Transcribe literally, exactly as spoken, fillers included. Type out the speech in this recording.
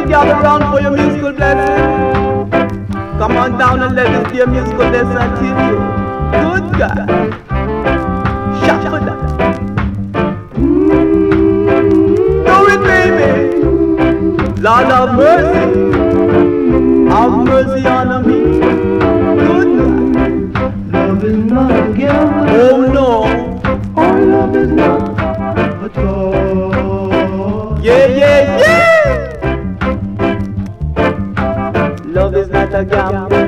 gather round for your musical blessing. Come on down and let this be a musical lesson to you. Good God. Shuffle that. Do it, baby. Lord have mercy. Have mercy on me. Good God. Love is not a gamble. Oh no. Oh, love is not a toy. Yeah, yeah, yeah. Love is not a gamble.